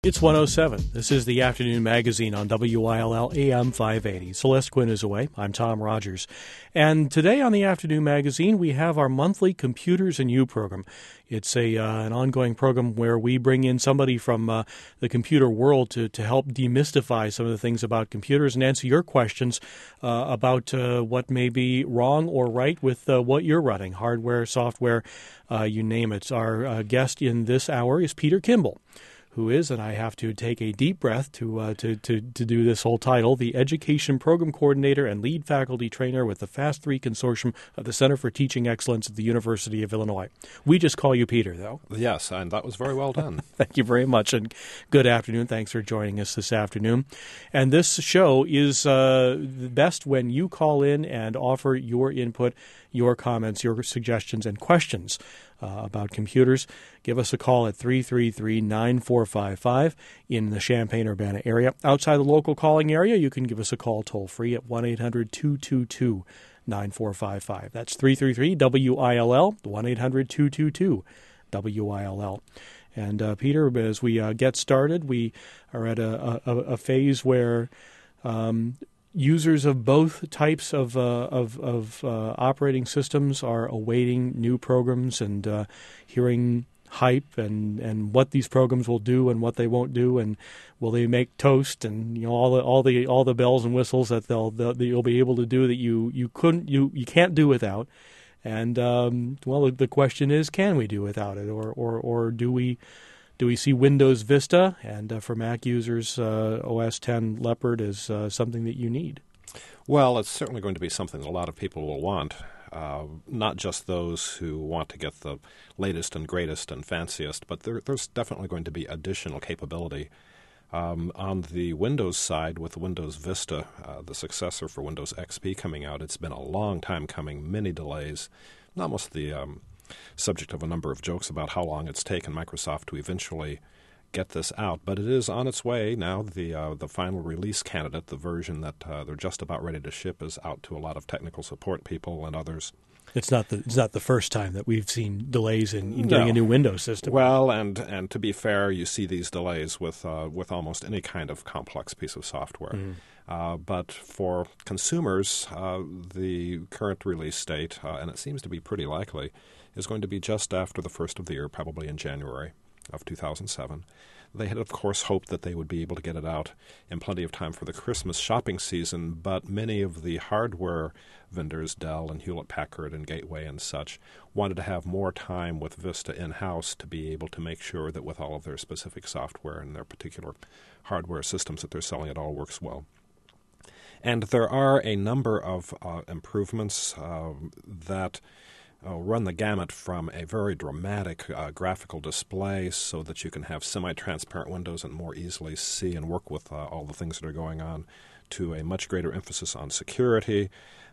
It's 107. This is the Afternoon Magazine on WILL AM 580. Celeste Quinn is away. I'm Tom Rogers. And today on the Afternoon Magazine, we have our monthly Computers and You program. It's an ongoing program where we bring in somebody from the computer world to help demystify some of the things about computers and answer your questions about what may be wrong or right with what you're running, hardware, software, you name it. Our guest in this hour is Peter Kimball, who is, and I have to take a deep breath to do this whole title, the Education Program Coordinator and Lead Faculty Trainer with the FAST 3 Consortium of the Center for Teaching Excellence at the University of Illinois. We just call you Peter, though. Yes, and that was very well done. Thank you very much, and good afternoon. Thanks for joining us this afternoon. And this show is best when you call in and offer your input, your comments, your suggestions, and questions about computers. Give us a call at 333-9455 in the Champaign-Urbana area. Outside the local calling area, you can give us a call toll-free at 1-800-222-9455. That's 333-WILL, 1-800-222-WILL. And Peter, as we get started, we are at a phase where users of both types of operating systems are awaiting new programs and hearing hype and what these programs will do and what they won't do, and will they make toast, and all the bells and whistles that you'll be able to do that you can't do without. And the question is, can we do without it, or do we see Windows Vista, and for Mac users, OS X Leopard is something that you need? Well, it's certainly going to be something that a lot of people will want, not just those who want to get the latest and greatest and fanciest, but there's definitely going to be additional capability. On the Windows side, with Windows Vista, the successor for Windows XP coming out, it's been a long time coming, many delays, and almost the subject of a number of jokes about how long it's taken Microsoft to eventually get this out. But it is on its way now. The final release candidate, the version that they're just about ready to ship, is out to a lot of technical support people and others. It's not the first time that we've seen delays in getting a new Windows system. Well, and to be fair, you see these delays with almost any kind of complex piece of software. But for consumers, the current release date, and it seems to be pretty likely, is going to be just after the first of the year, probably in January of 2007. They had, of course, hoped that they would be able to get it out in plenty of time for the Christmas shopping season, but many of the hardware vendors, Dell and Hewlett-Packard and Gateway and such, wanted to have more time with Vista in-house to be able to make sure that with all of their specific software and their particular hardware systems that they're selling, it all works well. And there are a number of improvements that run the gamut from a very dramatic graphical display so that you can have semi-transparent windows and more easily see and work with all the things that are going on, to a much greater emphasis on security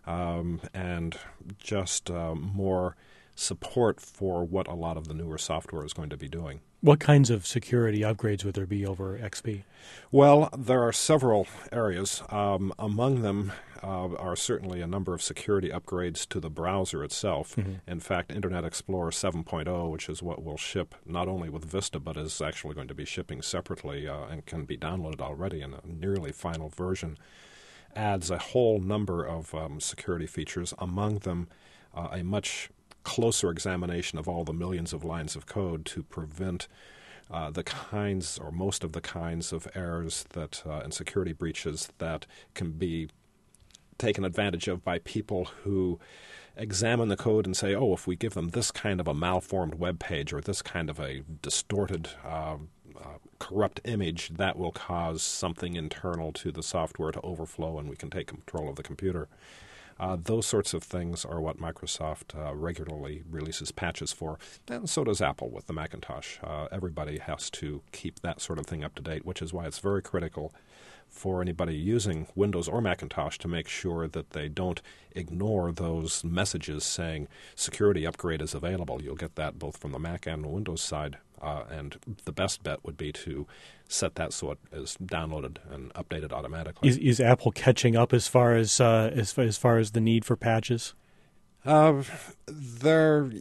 and just more support for what a lot of the newer software is going to be doing. What kinds of security upgrades would there be over XP? Well, there are several areas. Among them are certainly a number of security upgrades to the browser itself. In fact, Internet Explorer 7.0, which is what will ship not only with Vista, but is actually going to be shipping separately and can be downloaded already in a nearly final version, adds a whole number of security features. Among them, a much closer examination of all the millions of lines of code to prevent the kinds or most of the kinds of errors that and security breaches that can be taken advantage of by people who examine the code and say, oh, if we give them this kind of a malformed web page or this kind of a distorted, corrupt image, that will cause something internal to the software to overflow and we can take control of the computer. Those sorts of things are what Microsoft regularly releases patches for, and so does Apple with the Macintosh. Everybody has to keep that sort of thing up to date, which is why it's very critical for anybody using Windows or Macintosh to make sure that they don't ignore those messages saying security upgrade is available. You'll get that both from the Mac and the Windows side, and the best bet would be to set that so it is downloaded and updated automatically. Is Apple catching up as far as the need for patches?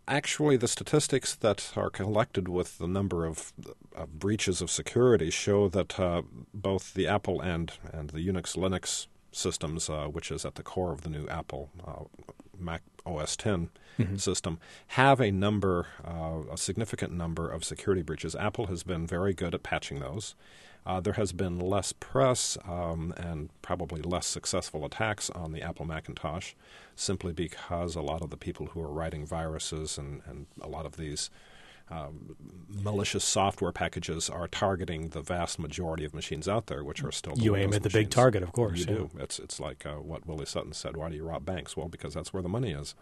Actually, the statistics that are collected with the number of breaches of security show that both the Apple and the Unix Linux systems, which is at the core of the new Apple Mac OS X system, have a significant number of security breaches. Apple has been very good at patching those. There has been less press and probably less successful attacks on the Apple Macintosh, simply because a lot of the people who are writing viruses and a lot of these malicious software packages are targeting the vast majority of machines out there, which are still the You aim Windows at the machines. big target, of course. You do. It's like what Willie Sutton said, why do you rob banks? Well, because that's where the money is.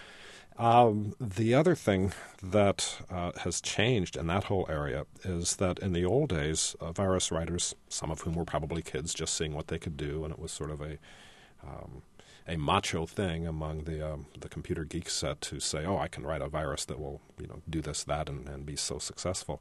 The other thing that has changed in that whole area is that in the old days, virus writers, some of whom were probably kids just seeing what they could do, and it was sort of a macho thing among the computer geek set to say, oh, I can write a virus that will do this, that, and be so successful.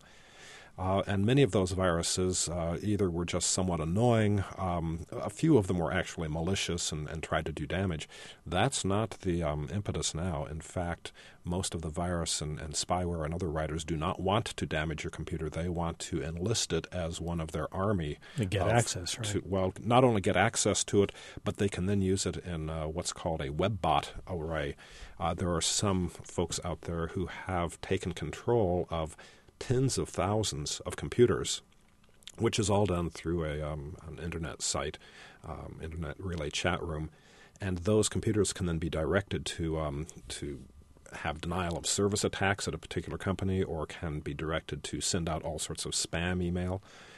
And many of those viruses either were just somewhat annoying. A few of them were actually malicious and tried to do damage. That's not the impetus now. In fact, most of the virus and spyware and other writers do not want to damage your computer. They want to enlist it as one of their army. They get access, right? Well, not only get access to it, but they can then use it in what's called a WebBot array. There are some folks out there who have taken control of tens of thousands of computers, which is all done through an internet site, internet relay chat room, and those computers can then be directed to have denial of service attacks at a particular company, or can be directed to send out all sorts of spam email.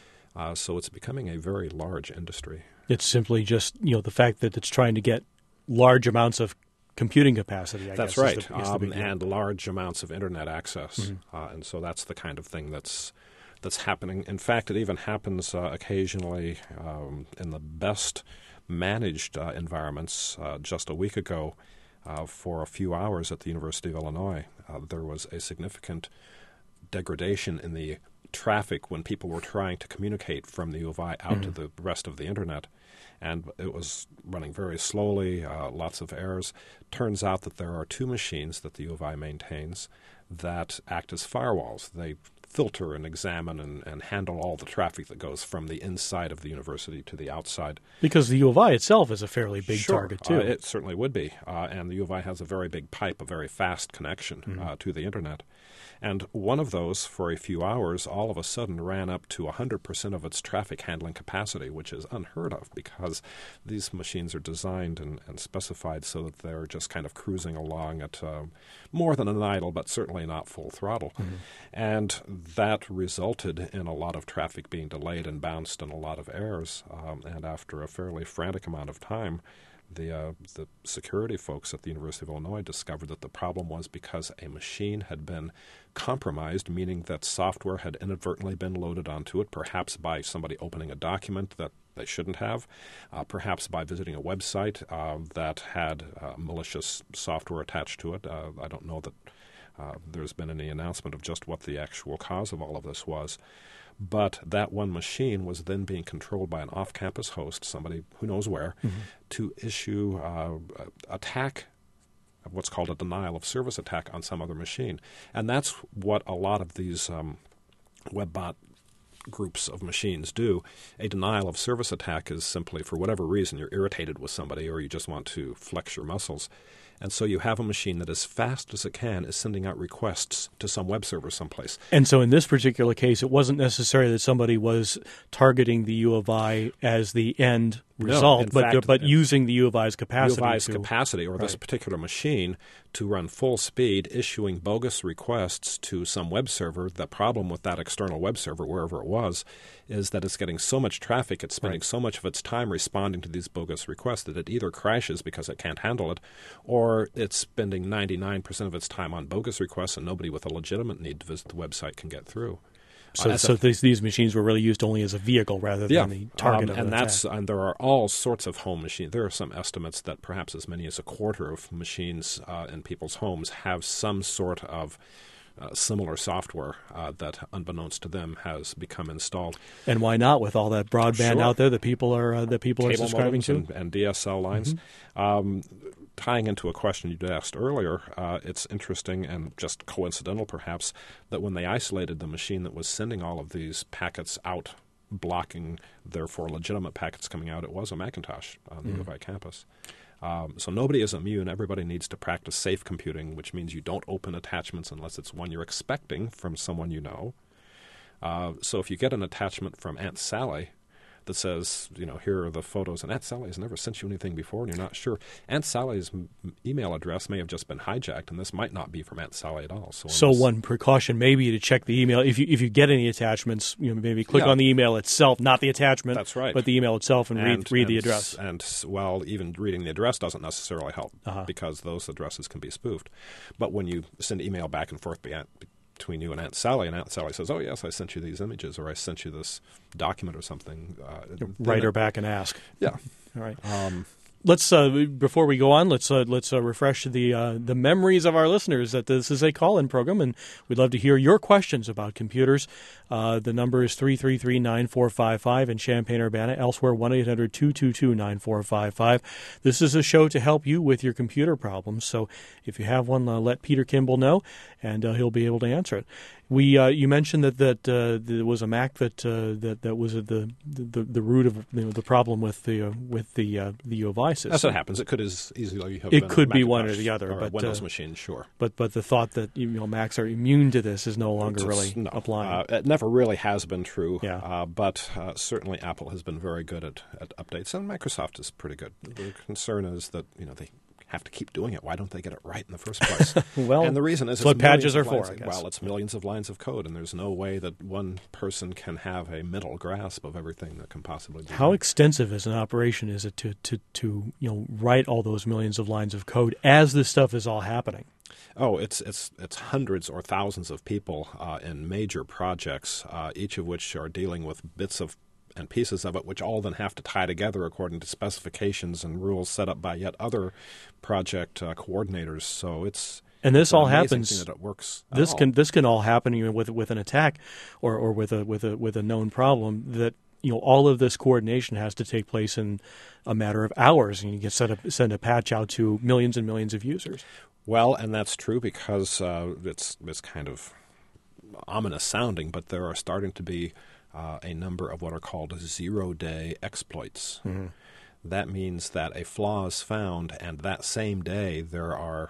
So it's becoming a very large industry. It's simply just the fact that it's trying to get large amounts of computing capacity, I that's guess. Right, Is the big deal. And large amounts of internet access. And so that's the kind of thing that's happening. In fact, it even happens occasionally in the best managed environments. Just a week ago, for a few hours at the University of Illinois, there was a significant degradation in the traffic when people were trying to communicate from the U of I out to the rest of the internet. And it was running very slowly, lots of errors. Turns out that there are two machines that the U of I maintains that act as firewalls. They filter and examine and handle all the traffic that goes from the inside of the university to the outside. Because the U of I itself is a fairly big target, too. It certainly would be. And the U of I has a very big pipe, a very fast connection to the internet. And one of those, for a few hours, all of a sudden ran up to 100% of its traffic handling capacity, which is unheard of because these machines are designed and specified so that they're just kind of cruising along at more than an idle, but certainly not full throttle. And that resulted in a lot of traffic being delayed and bounced and a lot of errors. And after a fairly frantic amount of time, the security folks at the University of Illinois discovered that the problem was because a machine had been compromised, meaning that software had inadvertently been loaded onto it, perhaps by somebody opening a document that they shouldn't have, perhaps by visiting a website that had malicious software attached to it. I don't know that there's been any announcement of just what the actual cause of all of this was. But that one machine was then being controlled by an off-campus host, somebody who knows where, to issue what's called a denial of service attack on some other machine. And that's what a lot of these WebBot groups of machines do. A denial of service attack is simply, for whatever reason, you're irritated with somebody or you just want to flex your muscles. And so you have a machine that as fast as it can is sending out requests to some web server someplace. And so in this particular case, it wasn't necessary that somebody was targeting the U of I as the end result, but using the U of I's capacity. U of I's capacity, or this particular machine, to run full speed, issuing bogus requests to some web server. The problem with that external web server, wherever it was, is that it's getting so much traffic, it's spending so much of its time responding to these bogus requests that it either crashes because it can't handle it, or it's spending 99% of its time on bogus requests and nobody with a legitimate need to visit the website can get through. So these machines were really used only as a vehicle rather than the target of an attack. And there are all sorts of home machines. There are some estimates that perhaps as many as a quarter of machines in people's homes have some sort of similar software that, unbeknownst to them, has become installed. And why not, with all that broadband out there that people are Cable subscribing to? And DSL lines. Tying into a question you'd asked earlier, it's interesting and just coincidental, perhaps, that when they isolated the machine that was sending all of these packets out, blocking, therefore, legitimate packets coming out, it was a Macintosh on the U of I campus. So nobody is immune. Everybody needs to practice safe computing, which means you don't open attachments unless it's one you're expecting from someone you know. So if you get an attachment from Aunt Sally that says, here are the photos, and Aunt Sally has never sent you anything before, and you're not sure, Aunt Sally's email address may have just been hijacked, and this might not be from Aunt Sally at all. So one precaution may be to check the email. If you get any attachments, maybe click on the email itself, not the attachment. That's right. But the email itself, and read the address. And, even reading the address doesn't necessarily help because those addresses can be spoofed. But when you send email back and forth between you and Aunt Sally says, oh, yes, I sent you these images, or I sent you this document or something. Write her back and ask. Yeah. All right. Let's before we go on, let's refresh the memories of our listeners that this is a call-in program, and we'd love to hear your questions about computers. The number is 333-9455 in Champaign-Urbana. Elsewhere, 1-800-222-9455. This is a show to help you with your computer problems. So if you have one, let Peter Kimball know, and he'll be able to answer it. You mentioned that there was a Mac that was at the root of the problem with the U of I system. As it happens, it could as easily have it been could a be Macintosh one or the other, or but Windows machine, sure. But the thought that Macs are immune to this is no longer applying. It never really has been true. Yeah. But certainly Apple has been very good at updates, and Microsoft is pretty good. The concern is that they have to keep doing it. Why don't they get it right in the first place? Well, and the reason is that's what patches are for, I guess. Well, it's millions of lines of code, and there's no way that one person can have a mental grasp of everything that can possibly be How done. extensive as an operation is it to write all those millions of lines of code as this stuff is all happening? Oh, it's hundreds or thousands of people in major projects, each of which are dealing with bits of and pieces of it, which all then have to tie together according to specifications and rules set up by yet other project coordinators. So it's this all happens. That it works. This can all happen with an attack or with a known problem that. All of this coordination has to take place in a matter of hours, and you can send a patch out to millions and millions of users. Well, and that's true because it's kind of ominous sounding, but there are starting to be a number of what are called zero-day exploits. Mm-hmm. That means that a flaw is found, and that same day there are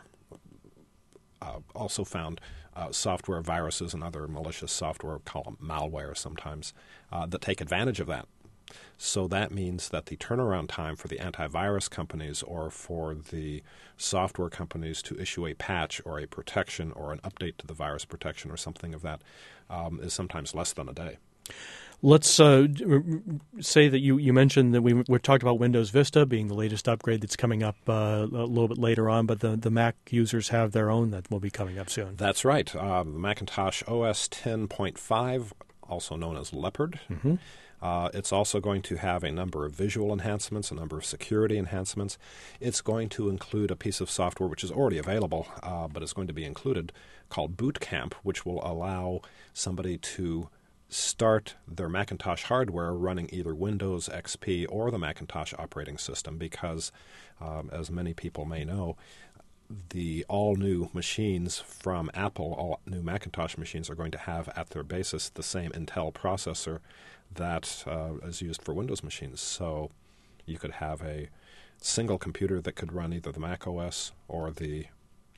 also found software viruses and other malicious software, call them malware sometimes, that take advantage of that. So that means that the turnaround time for the antivirus companies or for the software companies to issue a patch or a protection or an update to the virus protection or something of that is sometimes less than a day. Let's say that you mentioned that we talked about Windows Vista being the latest upgrade that's coming up a little bit later on, but the Mac users have their own that will be coming up soon. That's right. The Macintosh OS 10.5, also known as Leopard. Mm-hmm. It's also going to have a number of visual enhancements, a number of security enhancements. It's going to include a piece of software which is already available, but is going to be included, called Boot Camp, which will allow somebody to start their Macintosh hardware running either Windows XP or the Macintosh operating system because, as many people may know, the all-new machines from Apple, all new Macintosh machines, are going to have at their basis the same Intel processor that is used for Windows machines. So you could have a single computer that could run either the Mac OS or the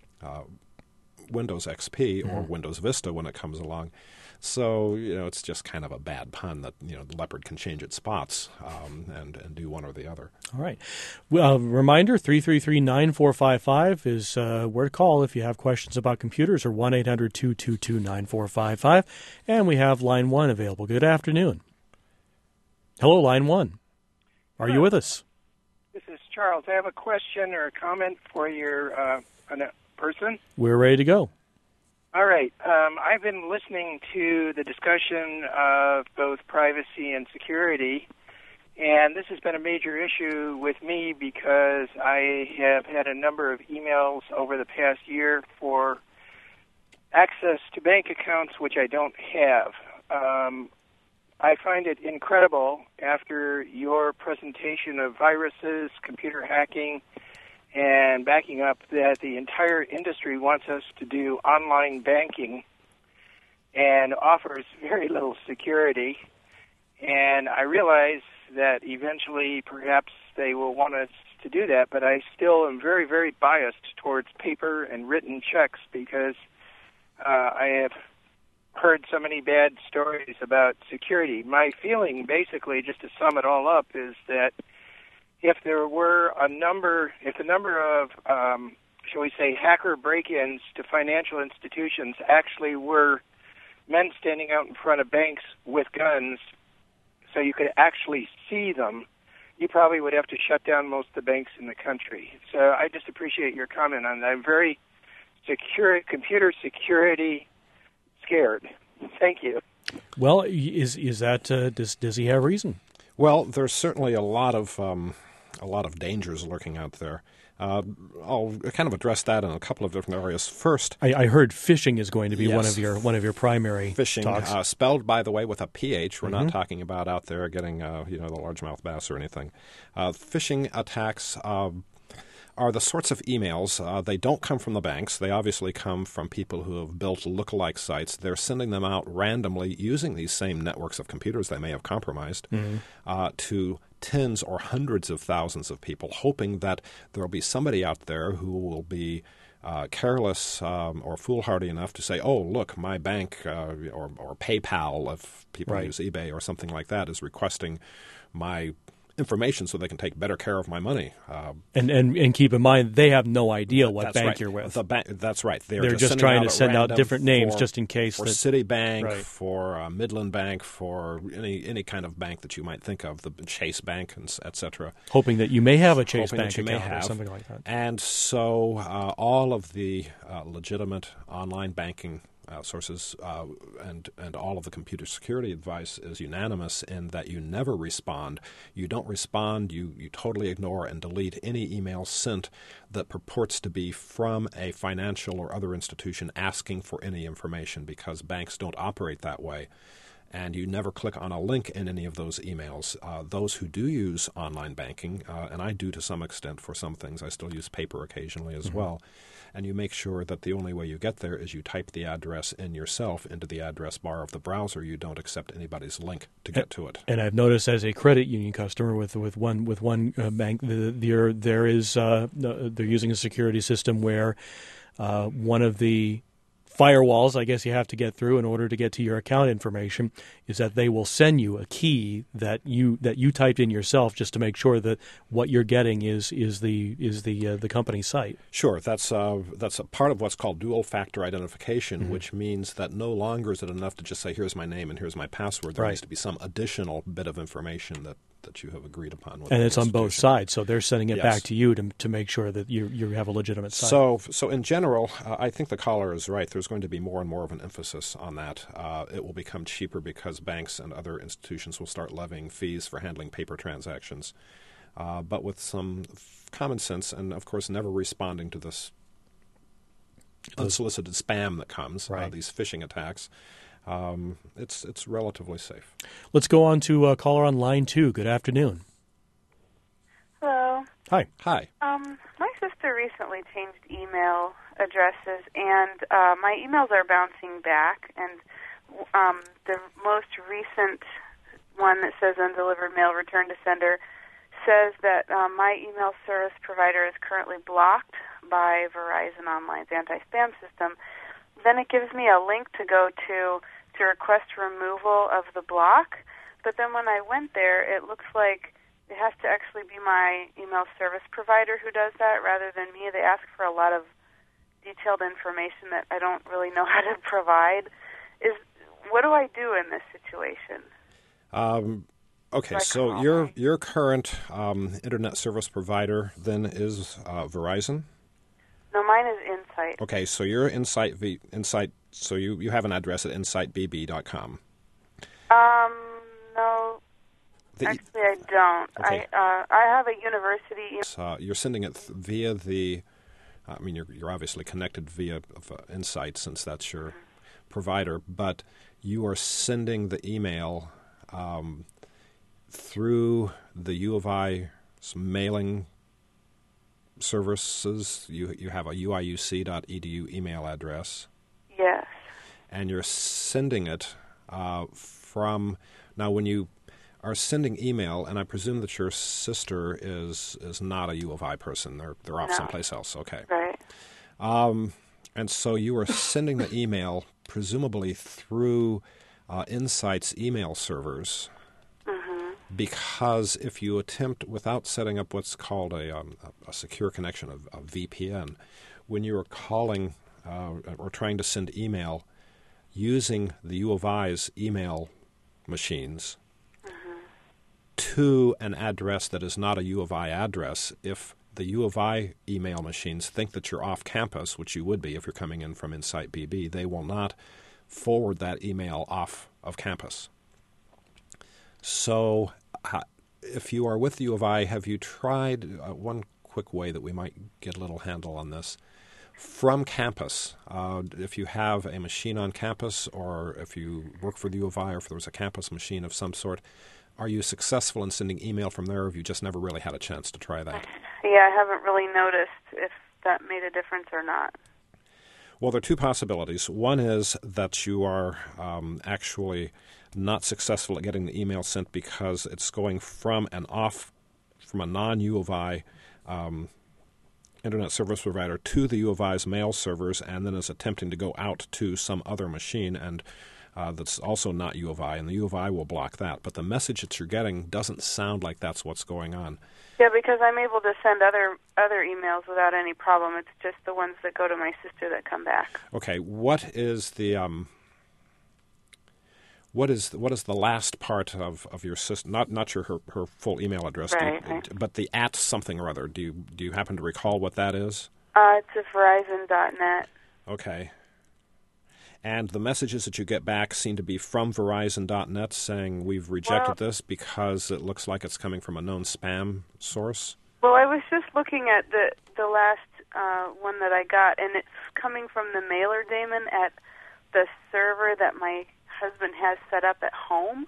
Windows XP or Windows Vista when it comes along. So, it's just kind of a bad pun that, the Leopard can change its spots and do one or the other. All right. Reminder, 333-9455 is where to call if you have questions about computers, or 1-800-222-9455. And we have line 1 available. Good afternoon. Hello, line 1. Are you with us? This is Charles. I have a question or a comment for your person. We're ready to go. All right. I've been listening to the discussion of both privacy and security, and this has been a major issue with me because I have had a number of emails over the past year for access to bank accounts which I don't have. I find it incredible after your presentation of viruses, computer hacking, and backing up that the entire industry wants us to do online banking and offers very little security. And I realize that eventually perhaps they will want us to do that, but I still am very, very biased towards paper and written checks because I have heard so many bad stories about security. My feeling, basically, just to sum it all up, is that if the number of, shall we say, hacker break-ins to financial institutions actually were men standing out in front of banks with guns so you could actually see them, you probably would have to shut down most of the banks in the country. So I just appreciate your comment on that. I'm very computer security scared. Thank you. Well, is that does he have reason? Well, there's certainly a lot of dangers lurking out there. I'll kind of address that in a couple of different areas. First, I heard phishing is going to be yes, one of your primary phishing, talks. Spelled, by the way, with a PH. We're not talking about out there getting the largemouth bass or anything. Phishing attacks are the sorts of emails. They don't come from the banks. They obviously come from people who have built lookalike sites. They're sending them out randomly using these same networks of computers they may have compromised to tens or hundreds of thousands of people, hoping that there will be somebody out there who will be careless or foolhardy enough to say, oh, look, my bank or PayPal, if people use eBay or something like that, is requesting my information so they can take better care of my money. And keep in mind, they have no idea what bank you're with. That's right. They're just trying to send out different names just in case. For Citibank, for Midland Bank, for any kind of bank that you might think of, the Chase Bank, et cetera. Hoping that you may have a Chase Bank account or something like that. And so all of the legitimate online banking sources and all of the computer security advice is unanimous in that you never respond. You don't respond. You totally ignore and delete any email sent that purports to be from a financial or other institution asking for any information, because banks don't operate that way. And you never click on a link in any of those emails. Those who do use online banking, and I do to some extent for some things, I still use paper occasionally as well, and you make sure that the only way you get there is you type the address in yourself into the address bar of the browser. You don't accept anybody's link to get to it. And I've noticed as a credit union customer with one bank, they're using a security system where one of the firewalls, I guess, you have to get through in order to get to your account information, is that they will send you a key that you typed in yourself, just to make sure that what you're getting is the company site. Sure, that's a part of what's called dual factor identification, which means that no longer is it enough to just say, here's my name and here's my password. There needs to be some additional bit of information that you have agreed upon with and it's on both sides, so they're sending it back to you to make sure that you have a legitimate site. So in general, I think the caller is right. There's going to be more and more of an emphasis on that. It will become cheaper because banks and other institutions will start levying fees for handling paper transactions. But with some common sense and, of course, never responding to this unsolicited spam that comes, these phishing attacks, it's relatively safe. Let's go on to caller on line 2. Good afternoon. Hello. Hi. Hi. My sister recently changed email addresses, and my emails are bouncing back. And the most recent one that says undelivered mail returned to sender says that my email service provider is currently blocked by Verizon Online's anti-spam system. Then it gives me a link to go to request removal of the block. But then when I went there, it looks like it has to actually be my email service provider who does that rather than me. They ask for a lot of detailed information that I don't really know how to provide. What do I do in this situation? Okay, so your current internet service provider then is Verizon? No, mine is Insight. Okay, so you're Insight. So you have an address at insightbb.com. No. Actually, I don't. Okay. I have a university. You're sending it via the I mean, you're obviously connected via Insight since that's your provider, but you are sending the email through the U of I's mailing services. You have a uiuc.edu email address. Yes. And you're sending it from... Now, when you are sending email, and I presume that your sister is not a U of I person. They're off someplace else. Okay. Right. And so you are sending the email presumably through Insight's email servers, because if you attempt, without setting up what's called a secure connection, a VPN, when you are calling or trying to send email using the U of I's email machines to an address that is not a U of I address, if the U of I email machines think that you're off campus, which you would be if you're coming in from Insight BB, they will not forward that email off of campus. So if you are with the U of I, have you tried one quick way that we might get a little handle on this? From campus, if you have a machine on campus, or if you work for the U of I, or if there was a campus machine of some sort, are you successful in sending email from there, or have you just never really had a chance to try that? Yeah, I haven't really noticed if that made a difference or not. Well, there are two possibilities. One is that you are actually not successful at getting the email sent because it's going from a non-U of I Internet Service Provider to the U of I's mail servers, and then is attempting to go out to some other machine and that's also not U of I, and the U of I will block that. But the message that you're getting doesn't sound like that's what's going on. Yeah, because I'm able to send other emails without any problem. It's just the ones that go to my sister that come back. Okay, what is the what is the last part of your sister? Not her full email address, right. But the @ something or other. Do you happen to recall what that is? It's a Verizon.net. Okay. And the messages that you get back seem to be from Verizon.net saying we've rejected this because it looks like it's coming from a known spam source? Well, I was just looking at the last one that I got, and it's coming from the mailer daemon at the server that my husband has set up at home.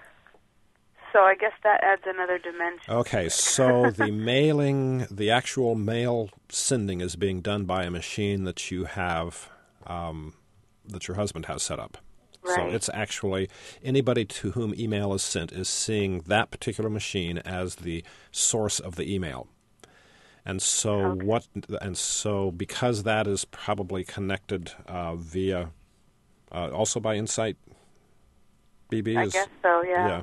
So I guess that adds another dimension. Okay, so the actual mail sending is being done by a machine that you have... that your husband has set up. Right. So it's actually anybody to whom email is sent is seeing that particular machine as the source of the email. And so because that is probably connected via also by Insight BB. I guess so, yeah.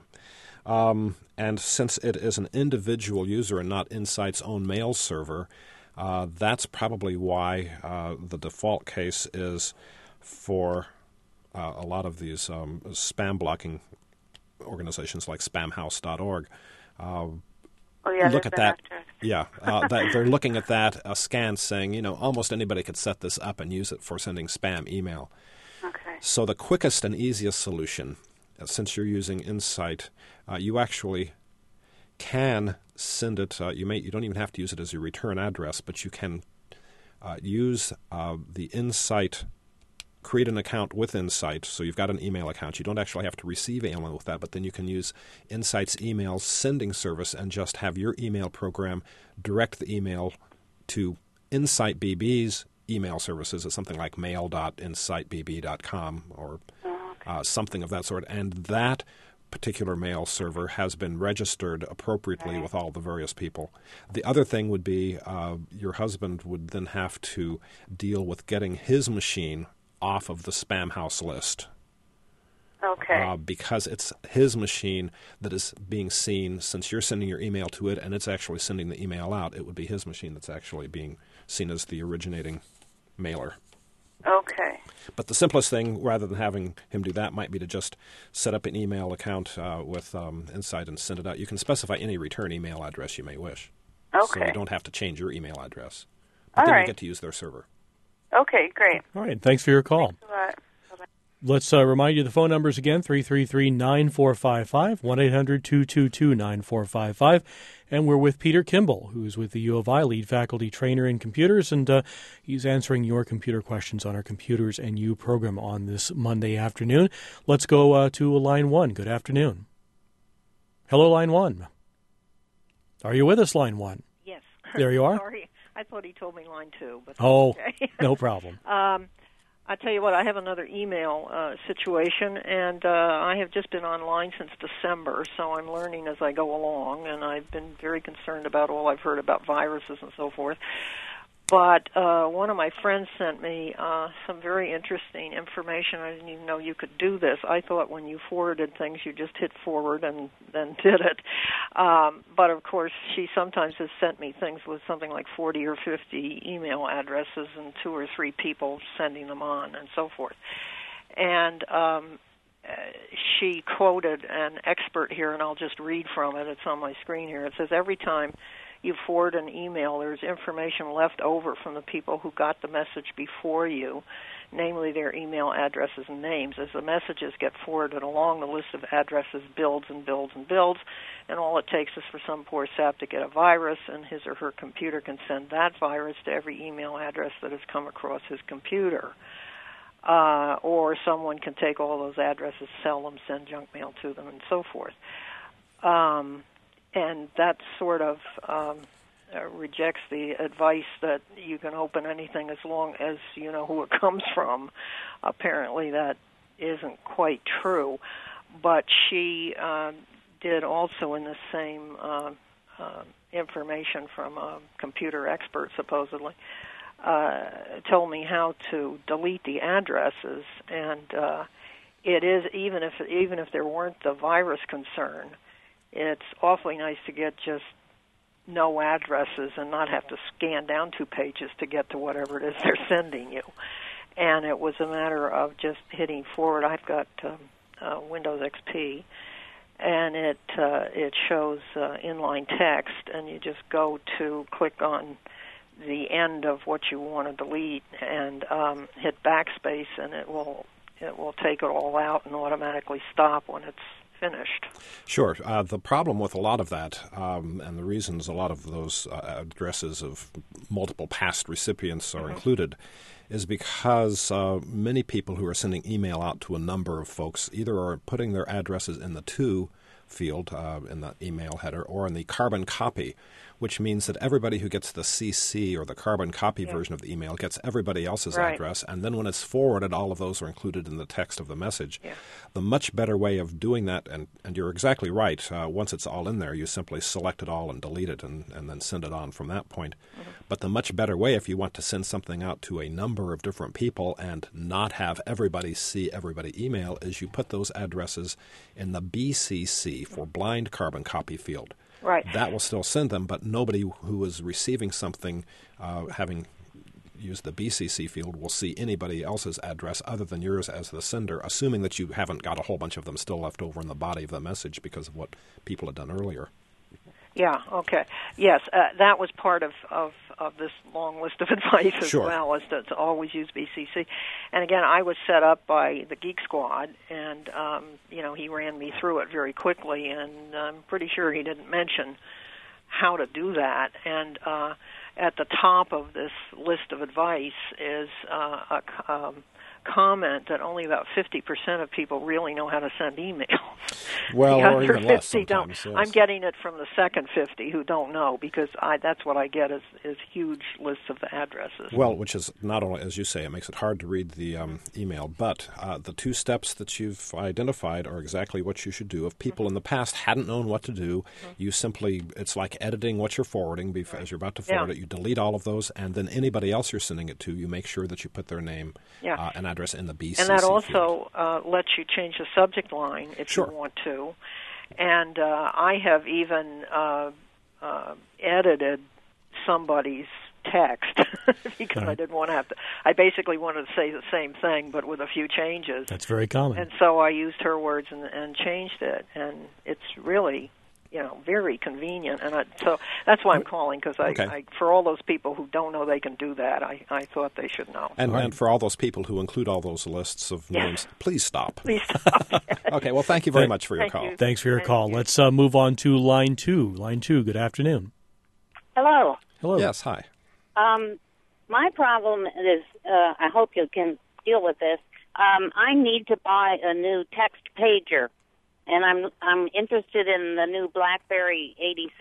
And since it is an individual user and not Insight's own mail server, that's probably why the default case is for a lot of these spam blocking organizations like spamhouse.org. Look at that. They're looking at that scan saying, almost anybody could set this up and use it for sending spam email. Okay. So the quickest and easiest solution, since you're using Insight, you actually can send it. You don't even have to use it as your return address, but you can use the Insight. Create an account with Insight, so you've got an email account. You don't actually have to receive email with that, but then you can use Insight's email sending service and just have your email program direct the email to Insight BB's email services at something like mail.insightbb.com or something of that sort. And that particular mail server has been registered appropriately with all the various people. The other thing would be your husband would then have to deal with getting his machine off of the spam house list. Okay. Because it's his machine that is being seen, since you're sending your email to it and it's actually sending the email out, it would be his machine that's actually being seen as the originating mailer. Okay. But the simplest thing, rather than having him do that, might be to just set up an email account with Insight and send it out. You can specify any return email address you may wish. Okay. So you don't have to change your email address. But then you get to use their server. Okay, great. All right. Thanks for your call. Thanks a lot. Bye-bye. Let's remind you the phone numbers again, 333-9455, 1-800-222-9455. And we're with Peter Kimball, who's with the U of I, lead faculty trainer in computers, and he's answering your computer questions on our Computers and You program on this Monday afternoon. Let's go to line 1. Good afternoon. Hello, line 1. Are you with us, line 1? Yes. There you are. Sorry, I thought he told me line 2. But okay. No problem. I tell you what, I have another email situation, and I have just been online since December, so I'm learning as I go along, and I've been very concerned about all I've heard about viruses and so forth. But one of my friends sent me some very interesting information. I didn't even know you could do this. I thought when you forwarded things, you just hit forward and then did it. But, of course, she sometimes has sent me things with something like 40 or 50 email addresses and 2 or 3 people sending them on and so forth. And she quoted an expert here, and I'll just read from it. It's on my screen here. It says, every time you forward an email, there's information left over from the people who got the message before you, namely their email addresses and names. As the messages get forwarded along, the list of addresses builds and builds and builds, and all it takes is for some poor sap to get a virus, and his or her computer can send that virus to every email address that has come across his computer. Or someone can take all those addresses, sell them, send junk mail to them, and so forth. And that sort of rejects the advice that you can open anything as long as you know who it comes from. Apparently that isn't quite true. But she did also in the same information from a computer expert, supposedly, told me how to delete the addresses. And it is, even if there weren't the virus concern, it's awfully nice to get just no addresses and not have to scan down 2 pages to get to whatever it is they're sending you. And it was a matter of just hitting forward. I've got Windows XP, and it shows inline text, and you just go to click on the end of what you want to delete and hit backspace, and it will take it all out and automatically stop when it's finished. Sure. The problem with a lot of that, and the reasons a lot of those addresses of multiple past recipients are included, is because many people who are sending email out to a number of folks either are putting their addresses in the to field in the email header or in the carbon copy, which means that everybody who gets the CC or the carbon copy version of the email gets everybody else's address, and then when it's forwarded, all of those are included in the text of the message. Yeah. The much better way of doing that, and you're exactly right, once it's all in there, you simply select it all and delete it and then send it on from that point. Mm-hmm. But the much better way, if you want to send something out to a number of different people and not have everybody see everybody email, is you put those addresses in the BCC for blind carbon copy field. Right. That will still send them, but nobody who is receiving something having used the BCC field will see anybody else's address other than yours as the sender, assuming that you haven't got a whole bunch of them still left over in the body of the message because of what people had done earlier. Yeah, okay. Yes, that was part of this long list of advice as well, is to always use BCC. And again, I was set up by the Geek Squad, and he ran me through it very quickly, and I'm pretty sure he didn't mention how to do that. And at the top of this list of advice is a comment that only about 50% of people really know how to send emails. Well, the or even other less 50 don't. Yes. I'm getting it from the second 50 who don't know, because that's what I get is huge lists of the addresses. Well, which is not only, as you say, it makes it hard to read the email, but the 2 steps that you've identified are exactly what you should do. If people in the past hadn't known what to do, you simply, it's like editing what you're forwarding as you're about to forward it. You delete all of those, and then anybody else you're sending it to, you make sure that you put their name and address in the BCC and that also field. Lets you change the subject line if you want to. And I have even edited somebody's text because I didn't want to have to. I basically wanted to say the same thing, but with a few changes. That's very common. And so I used her words and changed it, and it's really very convenient. And so that's why I'm calling, because Okay. for all those people who don't know they can do that, I thought they should know. And for all those people who include all those lists of names, please stop. Please stop. Okay, well, thank you very much for your call. Thanks for your Thank call. you. Let's move on to line 2. Line 2, good afternoon. Hello. Hello. Yes, hi. My problem is, I hope you can deal with this. I need to buy a new text pager, and I'm interested in the new BlackBerry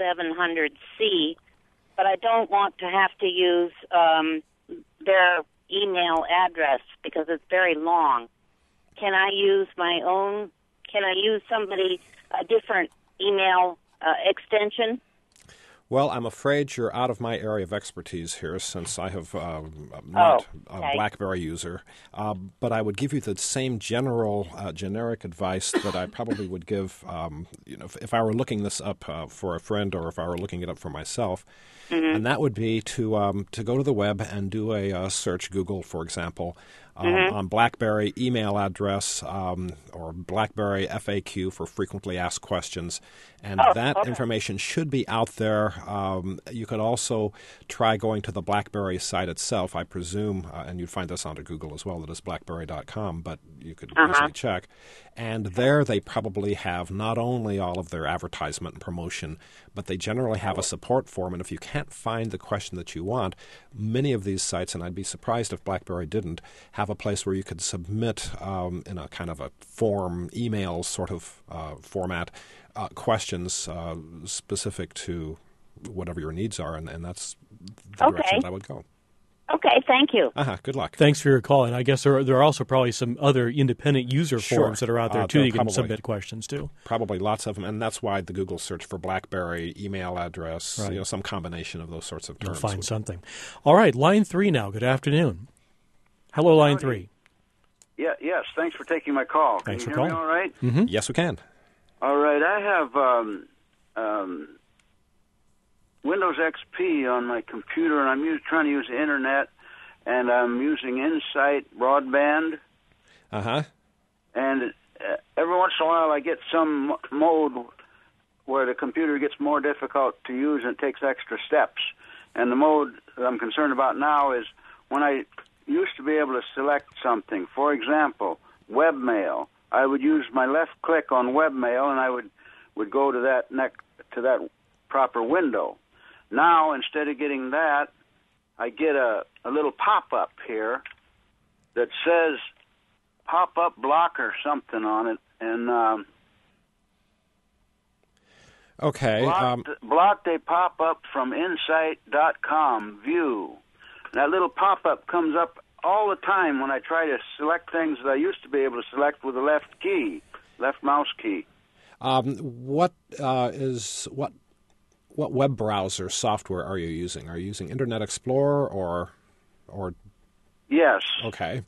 8700C, but I don't want to have to use their email address because it's very long. Can I use my own? Can I use a different email extension? Well, I'm afraid you're out of my area of expertise here, since I have not a BlackBerry user. But I would give you the same generic advice that I probably would give, if I were looking this up for a friend, or if I were looking it up for myself. Mm-hmm. And that would be to go to the web and do a search, Google, for example, on BlackBerry email address, or BlackBerry FAQ for frequently asked questions. And that information should be out there. You could also try going to the BlackBerry site itself, I presume, and you'd find this onto Google as well, that is BlackBerry.com, but you could easily check. And there they probably have not only all of their advertisement and promotion, but they generally have a support form. And if you can't find the question that you want, many of these sites, and I'd be surprised if BlackBerry didn't, have a place where you could submit in a kind of a form, email sort of format, questions specific to whatever your needs are, and that's the direction that I would go. Okay, thank you. Good luck. Thanks for your call. And I guess there are also probably some other independent user forums that are out there, too, you can submit questions to. Probably lots of them, and that's why the Google search for BlackBerry, email address, some combination of those sorts of terms. You'll find something. All right, line 3 now. Good afternoon. Hello, line 3. Yeah, yes, thanks for taking my call. Thanks Can for you hear calling. me all right? Mm-hmm. Yes, we can. All right, I have Windows XP on my computer, and I'm trying to use the Internet, and I'm using Insight Broadband. And every once in a while I get some mode where the computer gets more difficult to use and it takes extra steps. And the mode that I'm concerned about now is when I used to be able to select something. For example, webmail. I would use my left click on webmail, and I would go to that proper window. Now, instead of getting that, I get a little pop-up here that says pop-up block or something on it, and blocked a pop-up from Insight.com view. That little pop-up comes up all the time when I try to select things that I used to be able to select with the left mouse key. What web browser software are you using? Are you using Internet Explorer or? Yes. Okay.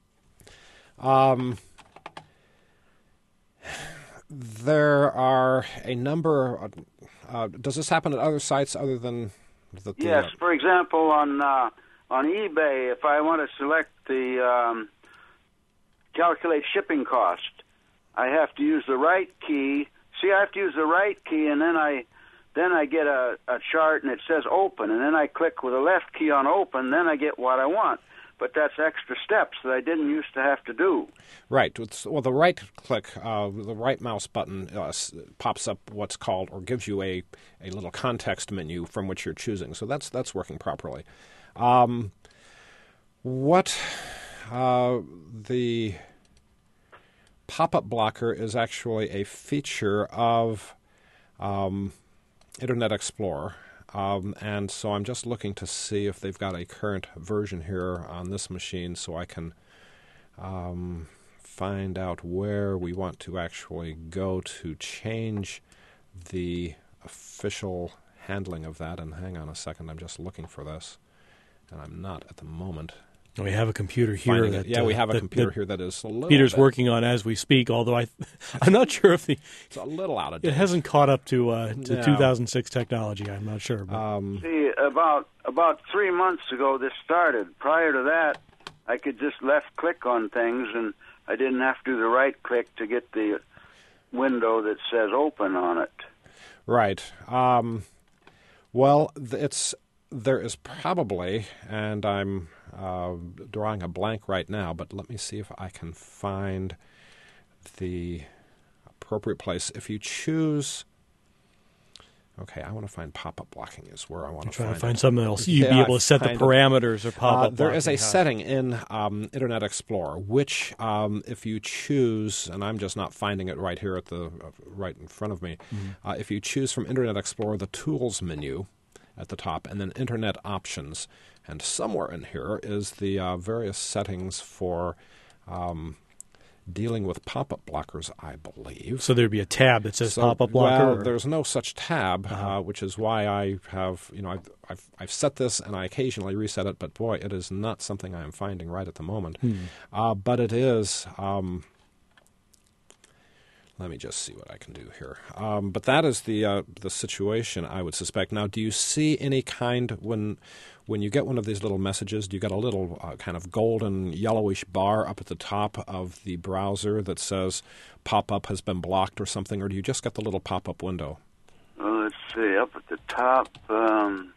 There are a number. Does this happen at other sites other than? Yes. For example, on eBay, if I want to select the calculate shipping cost, I have to use the right key. See, I have to use the right key, and then I get a chart, and it says open, and then I click with the left key on open, then I get what I want. But that's extra steps that I didn't used to have to do. Right. Well, the right click, the right mouse button pops up what's called, or gives you a little context menu from which you're choosing. So that's working properly. The pop-up blocker is actually a feature of Internet Explorer. And so I'm just looking to see if they've got a current version here on this machine so I can find out where we want to actually go to change the official handling of that. And hang on a second, I'm just looking for this, and I'm not at the moment. We have a computer here. We have a computer here that is a little Peter's working on as we speak, although I'm not sure if it's a little out of date. It hasn't caught up to 2006 technology. I'm not sure. See, about 3 months ago this started. Prior to that, I could just left click on things, and I didn't have to do the right click to get the window that says open on it. Right. Well, there is probably, and I'm drawing a blank right now, but let me see if I can find the appropriate place. If you choose... Okay, I want to find pop-up blocking is where I want to find it. Trying to find something else. You'd be able to set the parameters of pop-up blocking. There is a setting in Internet Explorer, which if you choose, and I'm just not finding it right here at right in front of me, if you choose from Internet Explorer the Tools menu at the top, and then Internet Options, and somewhere in here is the various settings for dealing with pop-up blockers, I believe. So there'd be a tab that says pop-up blocker? Well, there's no such tab, which is why I have, I've set this and I occasionally reset it, but boy, it is not something I am finding right at the moment. But it is, let me just see what I can do here. But that is the situation, I would suspect. Now, do you see any kind, when you get one of these little messages, do you get a little kind of golden yellowish bar up at the top of the browser that says pop-up has been blocked or something, or do you just get the little pop-up window? Well, let's see, up at the top, I'm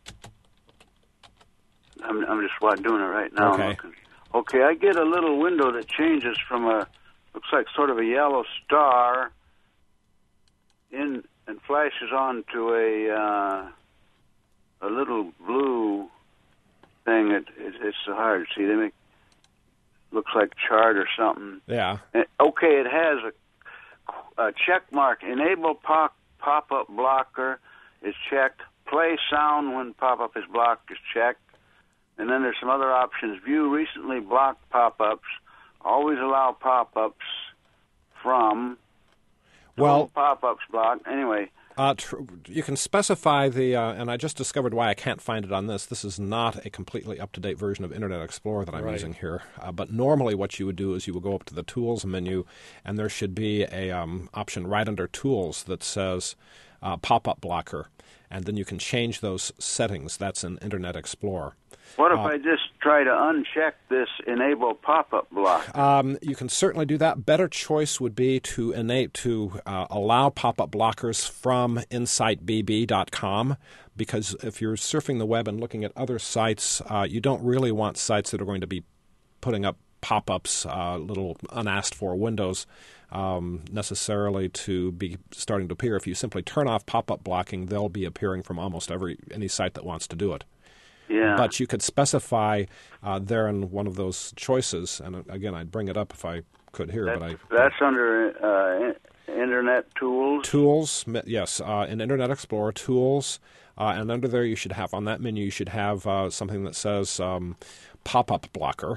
just doing it right now. Okay. Okay, I get a little window that changes from looks like sort of a yellow star and flashes on to a little blue thing. It's so hard to see. They looks like chart or something. Yeah. Okay, it has a check mark. Enable pop-up blocker is checked. Play sound when pop-up is blocked is checked. And then there's some other options. View recently blocked pop-ups. Always allow pop-ups from. Well, pop-ups blocked. Anyway. You can specify and I just discovered why I can't find it on this. This is not a completely up-to-date version of Internet Explorer that I'm using here. But normally what you would do is you would go up to the Tools menu, and there should be a option right under Tools that says Pop-up Blocker. And then you can change those settings. That's in Internet Explorer. What if I just try to uncheck this Enable Pop-up Block? You can certainly do that. Better choice would be to allow pop-up blockers from InsightBB.com, because if you're surfing the web and looking at other sites, you don't really want sites that are going to be putting up pop-ups, little unasked-for windows, necessarily to be starting to appear. If you simply turn off pop-up blocking, they'll be appearing from almost any site that wants to do it. Yeah. But you could specify there in one of those choices, and again, I'd bring it up if I could here. That's under Internet Tools? Tools, yes. In Internet Explorer, Tools, and under there you should have, on that menu, you should have something that says Pop-up Blocker.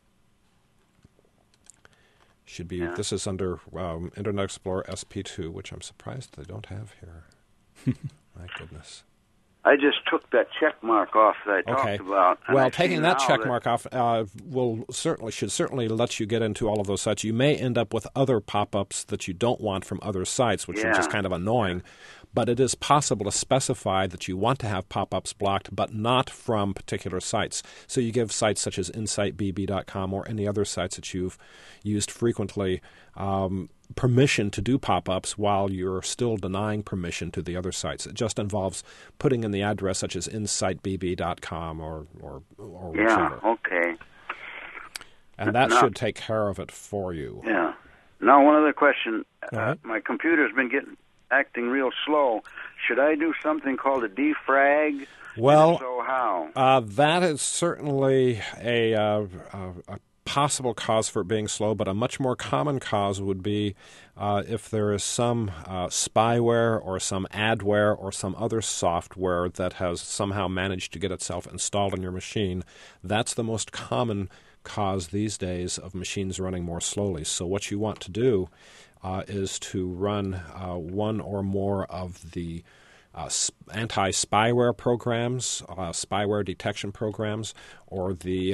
Should be. This is under Internet Explorer SP2, which I'm surprised they don't have here. My goodness. I just took that check mark off that I talked about. Well, taking that check mark off should certainly let you get into all of those sites. You may end up with other pop-ups that you don't want from other sites, which are just kind of annoying. But it is possible to specify that you want to have pop-ups blocked, but not from particular sites. So you give sites such as InsightBB.com or any other sites that you've used frequently permission to do pop-ups while you're still denying permission to the other sites. It just involves putting in the address such as InsightBB.com or whichever. Yeah, okay. And that should take care of it for you. Yeah. Now, one other question. My computer's been acting real slow. Should I do something called a defrag? Well, and so how? That is certainly a possible cause for it being slow, but a much more common cause would be if there is some spyware or some adware or some other software that has somehow managed to get itself installed on your machine. That's the most common cause these days of machines running more slowly. So what you want to do is to run one or more of the anti-spyware programs, spyware detection programs, or the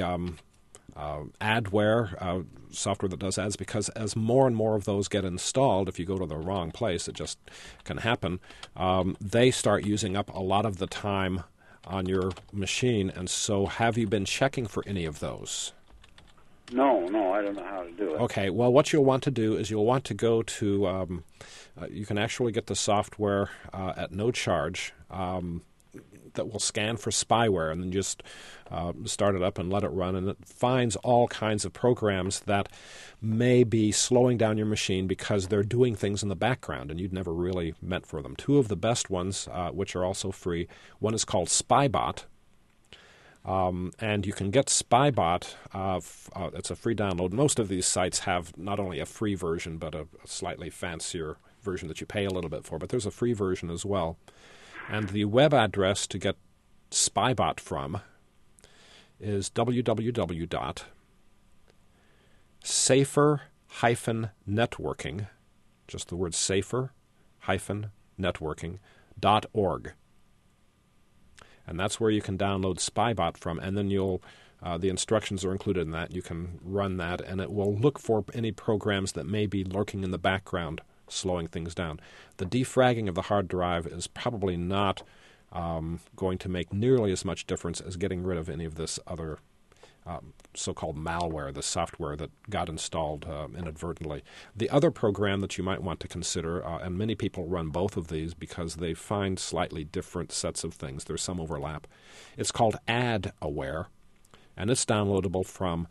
adware software that does ads, because as more and more of those get installed, if you go to the wrong place, it just can happen, they start using up a lot of the time on your machine. And so have you been checking for any of those? No, I don't know how to do it. Okay, well, what you'll want to do is you'll want to go to, you can actually get the software at no charge that will scan for spyware, and then just start it up and let it run, and it finds all kinds of programs that may be slowing down your machine because they're doing things in the background and you'd never really meant for them. Two of the best ones, which are also free, one is called Spybot. And you can get Spybot. It's a free download. Most of these sites have not only a free version, but a slightly fancier version that you pay a little bit for. But there's a free version as well. And the web address to get Spybot from is www.safer-networking, just the word safer-networking.org. And that's where you can download Spybot from, and then the instructions are included in that. You can run that, and it will look for any programs that may be lurking in the background, slowing things down. The defragging of the hard drive is probably not going to make nearly as much difference as getting rid of any of this other so-called malware, the software that got installed inadvertently. The other program that you might want to consider, and many people run both of these because they find slightly different sets of things. There's some overlap. It's called AdAware, and it's downloadable from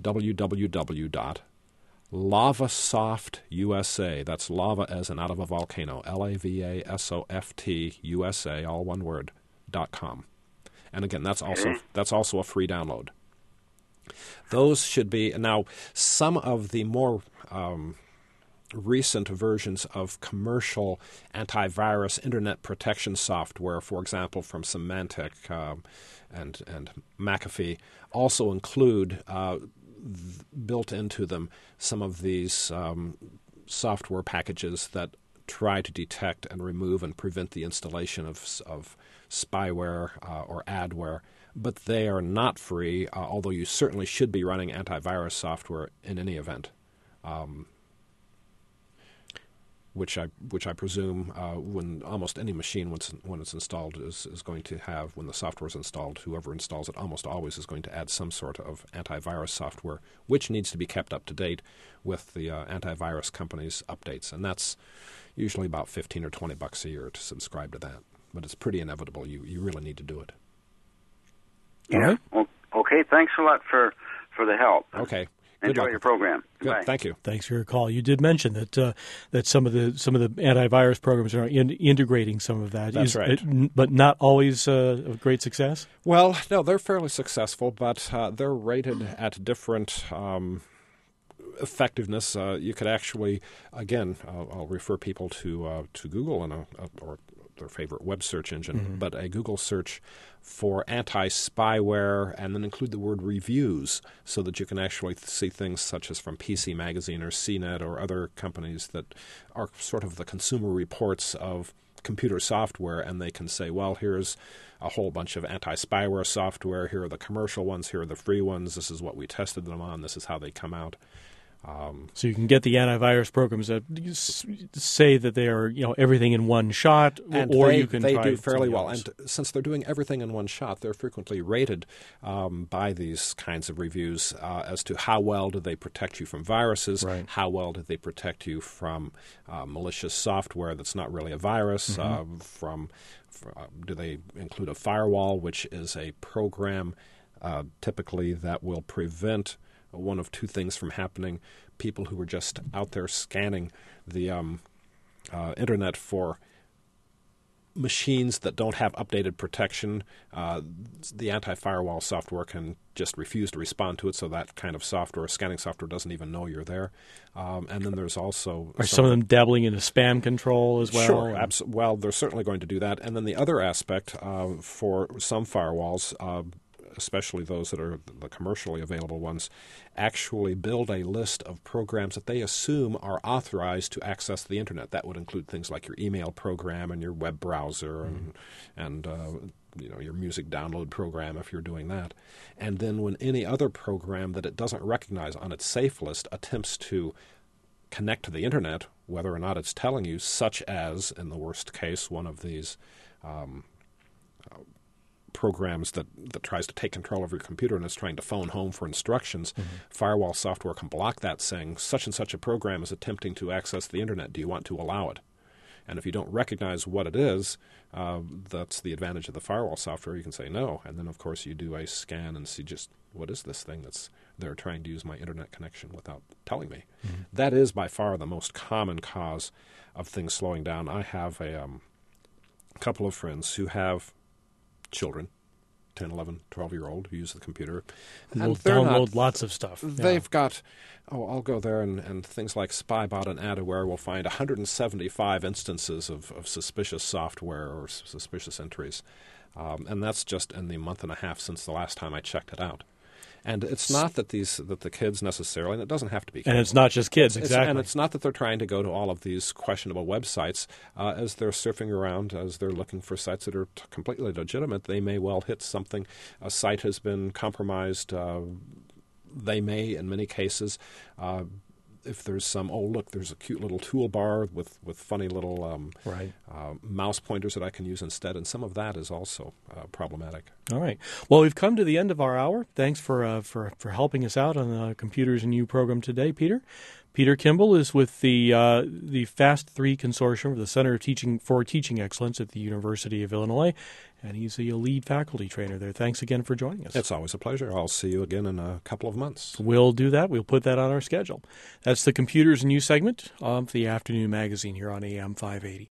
www.LavaSoft.USA. That's lava as in out of a volcano. LAVASOFT USA, all one word, .com. And again, that's also a free download. Those should be now some of the more recent versions of commercial antivirus internet protection software, for example, from Symantec and McAfee, also include built into them some of these software packages that try to detect and remove and prevent the installation of spyware or adware. But they are not free, although you certainly should be running antivirus software in any event, which I presume when almost any machine when it's installed is going to have, when the software is installed, whoever installs it almost always is going to add some sort of antivirus software, which needs to be kept up to date with the antivirus company's updates, and that's usually about $15 or $20 a year to subscribe to that. But it's pretty inevitable. You really need to do it. Yeah. Right. Well, okay. Thanks a lot for the help. Okay. Enjoy your program. Good. Bye. Thank you. Thanks for your call. You did mention that some of the antivirus programs are integrating some of that. That's right. But not always a great success? Well, no, they're fairly successful, but they're rated at different effectiveness. You could actually, again, I'll refer people to Google or their favorite web search engine, but a Google search for anti-spyware and then include the word reviews so that you can actually see things such as from PC Magazine or CNET or other companies that are sort of the consumer reports of computer software, and they can say, well, here's a whole bunch of anti-spyware software, here are the commercial ones, here are the free ones, this is what we tested them on, this is how they come out. So you can get the antivirus programs that say that they are, everything in one shot, and or you can they try do fairly well. else. And since they're doing everything in one shot, they're frequently rated by these kinds of reviews as to how well do they protect you from viruses, right. How well do they protect you from malicious software that's not really a virus, do they include a firewall, which is a program typically that will prevent one of two things from happening. People who are just out there scanning the internet for machines that don't have updated protection, the anti-firewall software can just refuse to respond to it, so that kind of software, scanning software, doesn't even know you're there. And then there's also... Are some of them dabbling into spam control as well? Sure. Well, they're certainly going to do that. And then the other aspect for some firewalls, especially those that are the commercially available ones, actually build a list of programs that they assume are authorized to access the internet. That would include things like your email program and your web browser and your music download program if you're doing that. And then when any other program that it doesn't recognize on its safe list attempts to connect to the internet, whether or not it's telling you, such as, in the worst case, one of these programs that tries to take control of your computer and is trying to phone home for instructions, firewall software can block that, saying such and such a program is attempting to access the internet. Do you want to allow it? And if you don't recognize what it is, that's the advantage of the firewall software. You can say no, and then of course you do a scan and see just what is this thing they're trying to use my internet connection without telling me. That is by far the most common cause of things slowing down. I have a couple of friends who have children, 10, 11, 12-year-old, who use the computer. And they'll download lots of stuff. They've got, I'll go there and things like Spybot and Adaware will find 175 instances of suspicious software or suspicious entries. And that's just in the month and a half since the last time I checked it out. And it's not that the kids necessarily, and it doesn't have to be kids. And it's not just kids, exactly. And it's not that they're trying to go to all of these questionable websites. As they're surfing around, as they're looking for sites that are completely legitimate, they may well hit something. A site has been compromised. They may, in many cases, if there's some, there's a cute little toolbar with funny little mouse pointers that I can use instead, and some of that is also problematic. All right. Well, we've come to the end of our hour. Thanks for helping us out on the Computers and You program today, Peter. Peter Kimball is with the FAST3 Consortium, the Center for Teaching Excellence at the University of Illinois, and he's a lead faculty trainer there. Thanks again for joining us. It's always a pleasure. I'll see you again in a couple of months. We'll do that. We'll put that on our schedule. That's the Computers and You segment of the Afternoon Magazine here on AM 580.